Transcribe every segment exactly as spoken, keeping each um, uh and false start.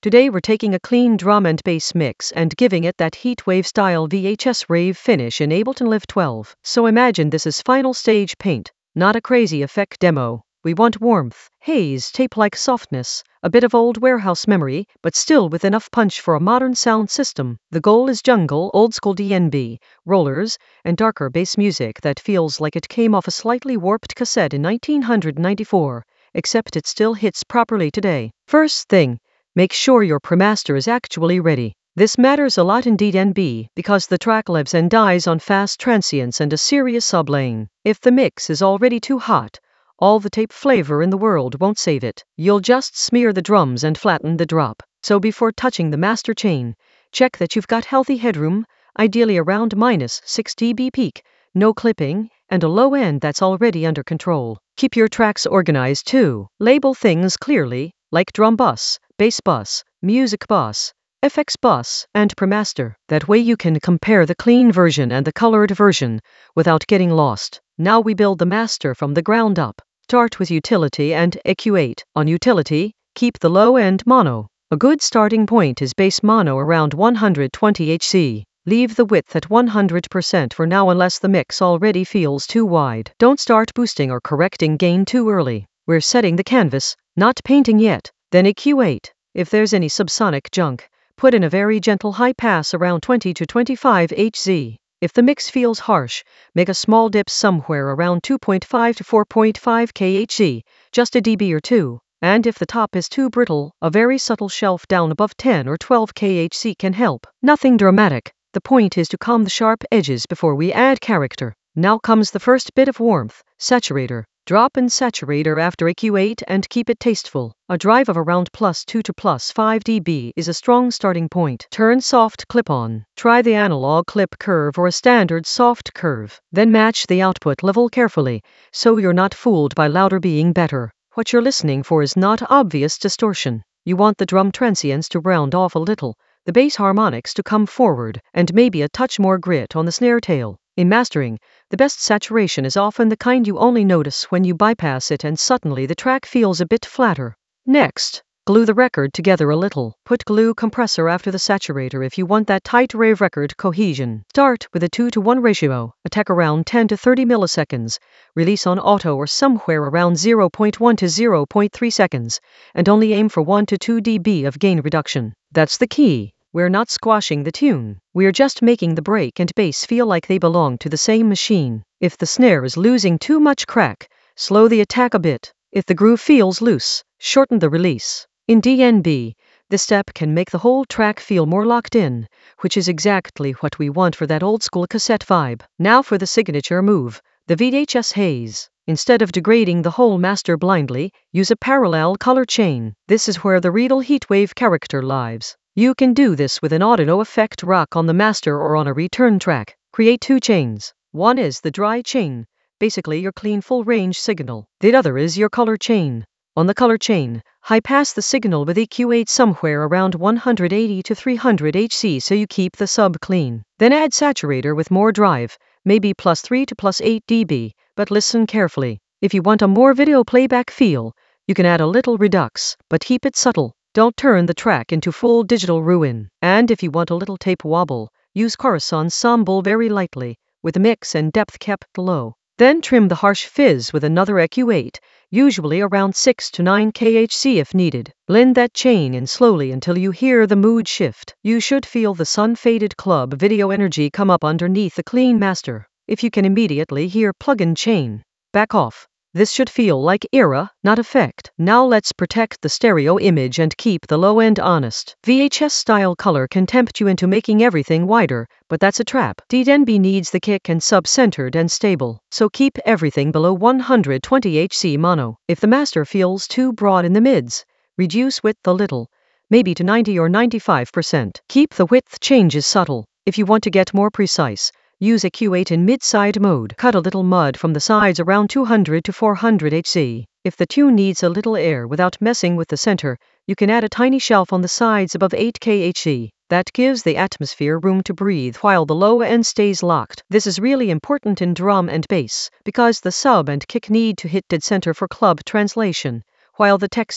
Today we're taking a clean drum and bass mix and giving it that heatwave style V H S rave finish in Ableton Live twelve. So imagine this is final stage paint, not a crazy effect demo. We want warmth, haze, tape-like softness, a bit of old warehouse memory, but still with enough punch for a modern sound system. The goal is jungle, old-school D N B, rollers, and darker bass music that feels like it came off a slightly warped cassette in nineteen ninety-four, except it still hits properly today. First thing, make sure your premaster is actually ready. This matters a lot in D N B because the track lives and dies on fast transients and a serious sublaying. If the mix is already too hot, all the tape flavor in the world won't save it. You'll just smear the drums and flatten the drop. So before touching the master chain, check that you've got healthy headroom, ideally around minus six decibels peak, no clipping, and a low end that's already under control. Keep your tracks organized too. Label things clearly, like drum bus, bass bus, music bus, F X bus, and premaster. That way you can compare the clean version and the colored version without getting lost. Now we build the master from the ground up. Start with utility and E Q eight. On utility, keep the low end mono. A good starting point is bass mono around one hundred twenty hertz. Leave the width at one hundred percent for now unless the mix already feels too wide. Don't start boosting or correcting gain too early. We're setting the canvas, not painting yet. Then E Q eight. If there's any subsonic junk, put in a very gentle high pass around twenty to twenty-five hertz. If the mix feels harsh, make a small dip somewhere around two point five to four point five kilohertz, just a dB or two. And if the top is too brittle, a very subtle shelf down above ten or twelve kilohertz can help. Nothing dramatic. The point is to calm the sharp edges before we add character. Now comes the first bit of warmth, saturator. Drop in saturator after E Q eight and keep it tasteful. A drive of around plus two to plus five decibels is a strong starting point. Turn soft clip on. Try the analog clip curve or a standard soft curve. Then match the output level carefully, so you're not fooled by louder being better. What you're listening for is not obvious distortion. You want the drum transients to round off a little, the bass harmonics to come forward, and maybe a touch more grit on the snare tail. In mastering, the best saturation is often the kind you only notice when you bypass it and suddenly the track feels a bit flatter. Next, glue the record together a little. Put glue compressor after the saturator if you want that tight rave record cohesion. Start with a two to one ratio, attack around ten to thirty milliseconds, release on auto or somewhere around zero point one to zero point three seconds, and only aim for one to two decibels of gain reduction. That's the key. We're not squashing the tune. We're just making the break and bass feel like they belong to the same machine. If the snare is losing too much crack, slow the attack a bit. If the groove feels loose, shorten the release. In D N B, this step can make the whole track feel more locked in, which is exactly what we want for that old school cassette vibe. Now for the signature move, the V H S haze. Instead of degrading the whole master blindly, use a parallel color chain. This is where the real heatwave character lives. You can do this with an audio effect rock on the master or on a return track. Create two chains. One is the dry chain, basically your clean full range signal. The other is your color chain. On the color chain, high pass the signal with E Q eight somewhere around one hundred eighty to three hundred hertz so you keep the sub clean. Then add saturator with more drive, maybe plus three to plus eight decibels, but listen carefully. If you want a more video playback feel, you can add a little redux, but keep it subtle. Don't turn the track into full digital ruin. And if you want a little tape wobble, use chorus ensemble very lightly, with the mix and depth kept low. Then trim the harsh fizz with another E Q eight, usually around six to nine kilohertz if needed. Blend that chain in slowly until you hear the mood shift. You should feel the sun-faded club video energy come up underneath the clean master. If you can immediately hear plug-in chain, back off. This should feel like era, not effect. Now let's protect the stereo image and keep the low end honest. V H S style color can tempt you into making everything wider, but that's a trap. D N B needs the kick and sub centered and stable, so keep everything below one hundred twenty hertz mono. If the master feels too broad in the mids, reduce width a little, maybe to ninety or ninety-five percent. Keep the width changes subtle. If you want to get more precise, use E Q eight in mid-side mode. Cut a little mud from the sides around two hundred to four hundred hertz. If the tune needs a little air without messing with the center, you can add a tiny shelf on the sides above eight kilohertz. That gives the atmosphere room to breathe while the low end stays locked. This is really important in drum and bass, because the sub and kick need to hit dead center for club translation, while the texture,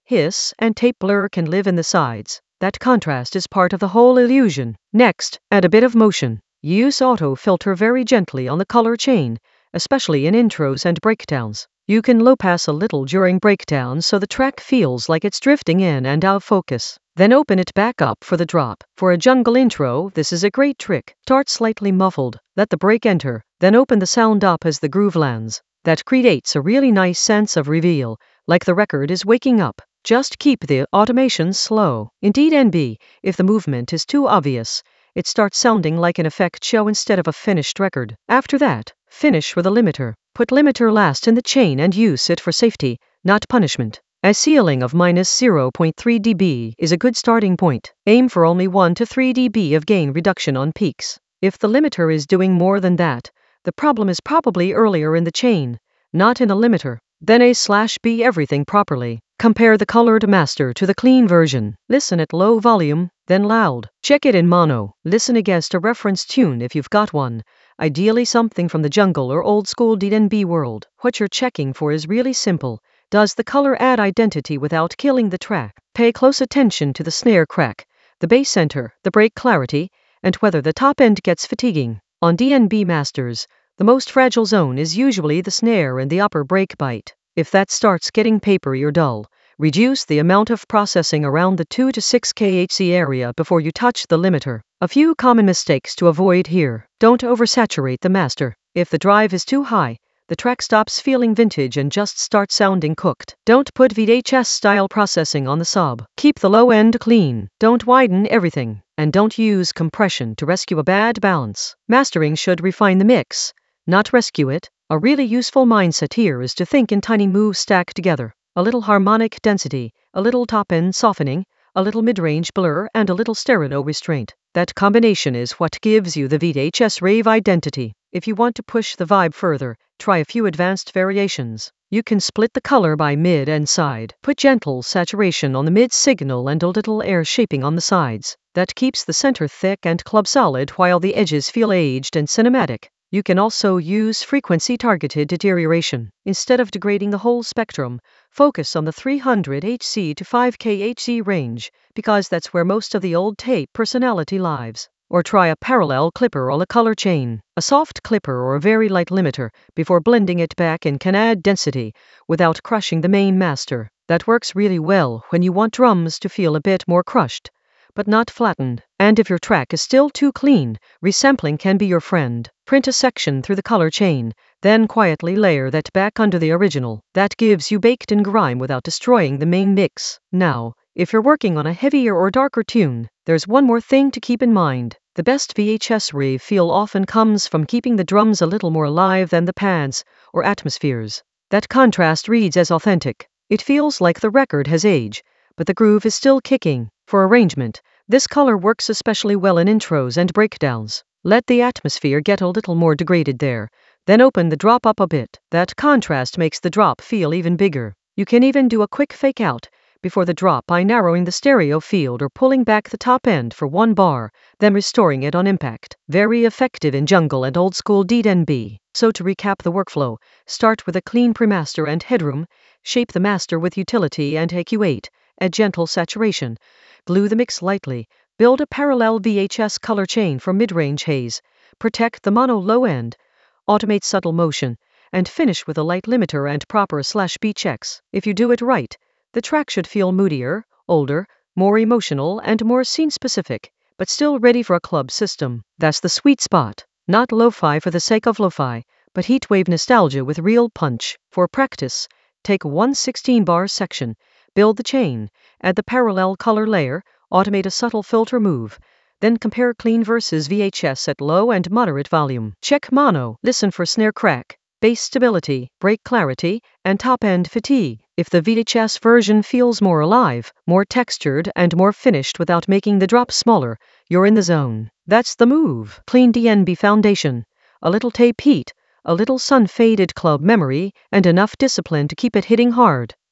hiss, and tape blur can live in the sides. That contrast is part of the whole illusion. Next, add a bit of motion. Use auto filter very gently on the color chain, especially in intros and breakdowns. You can low pass a little during breakdowns so the track feels like it's drifting in and out of focus. Then open it back up for the drop. For a jungle intro, this is a great trick. Start slightly muffled, let the break enter, then open the sound up as the groove lands. That creates a really nice sense of reveal, like the record is waking up. Just keep the automation slow. Indeed N B, if the movement is too obvious, it starts sounding like an effect show instead of a finished record. After that, finish with a limiter. Put limiter last in the chain and use it for safety, not punishment. A ceiling of minus zero point three decibels is a good starting point. Aim for only one to three decibels of gain reduction on peaks. If the limiter is doing more than that, the problem is probably earlier in the chain, not in the limiter. Then A slash B everything properly. Compare the colored master to the clean version. Listen at low volume, then loud. Check it in mono. Listen against a reference tune if you've got one. Ideally something from the jungle or old school D and B world. What you're checking for is really simple. Does the color add identity without killing the track? Pay close attention to the snare crack, the bass center, the break clarity, and whether the top end gets fatiguing. On D and B masters, the most fragile zone is usually the snare and the upper break bite. If that starts getting papery or dull, reduce the amount of processing around the two to six kilohertz area before you touch the limiter. A few common mistakes to avoid here. Don't oversaturate the master. If the drive is too high, the track stops feeling vintage and just starts sounding cooked. Don't put V H S-style processing on the sub. Keep the low end clean. Don't widen everything. And don't use compression to rescue a bad balance. Mastering should refine the mix, not rescue it. A really useful mindset here is to think in tiny moves stacked together. A little harmonic density, a little top-end softening, a little mid-range blur, and a little stereo restraint. That combination is what gives you the V H S rave identity. If you want to push the vibe further, try a few advanced variations. You can split the color by mid and side. Put gentle saturation on the mid signal and a little air shaping on the sides. That keeps the center thick and club solid while the edges feel aged and cinematic. You can also use frequency-targeted deterioration. Instead of degrading the whole spectrum, focus on the three hundred hertz to five kilohertz range, because that's where most of the old tape personality lives. Or try a parallel clipper on a color chain. A soft clipper or a very light limiter before blending it back in can add density without crushing the main master. That works really well when you want drums to feel a bit more crushed, but not flattened. And if your track is still too clean, resampling can be your friend. Print a section through the color chain, then quietly layer that back under the original. That gives you baked-in grime without destroying the main mix. Now, if you're working on a heavier or darker tune, there's one more thing to keep in mind. The best V H S rave feel often comes from keeping the drums a little more alive than the pads or atmospheres. That contrast reads as authentic. It feels like the record has age, but the groove is still kicking. For arrangement, this color works especially well in intros and breakdowns. Let the atmosphere get a little more degraded there, then open the drop up a bit. That contrast makes the drop feel even bigger. You can even do a quick fake out before the drop by narrowing the stereo field or pulling back the top end for one bar, then restoring it on impact. Very effective in jungle and old school D and B. So to recap the workflow, start with a clean premaster and headroom, shape the master with utility and A Q eight, add gentle saturation, glue the mix lightly, build a parallel V H S color chain for mid-range haze, protect the mono low end, automate subtle motion, and finish with a light limiter and proper slash B checks. If you do it right, the track should feel moodier, older, more emotional, and more scene-specific, but still ready for a club system. That's the sweet spot. Not lo-fi for the sake of lo-fi, but heatwave nostalgia with real punch. For practice, take one sixteen bar section, build the chain, add the parallel color layer, automate a subtle filter move, then compare clean versus V H S at low and moderate volume. Check mono, listen for snare crack, bass stability, break clarity, and top-end fatigue. If the V H S version feels more alive, more textured, and more finished without making the drop smaller, you're in the zone. That's the move. Clean D and B foundation, a little tape heat, a little sun-faded club memory, and enough discipline to keep it hitting hard.